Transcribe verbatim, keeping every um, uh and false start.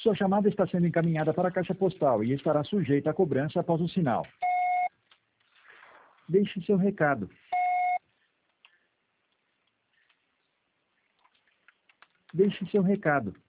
Sua chamada está sendo encaminhada para a caixa postal e estará sujeita a cobrança após o sinal. Deixe seu recado. Deixe seu recado.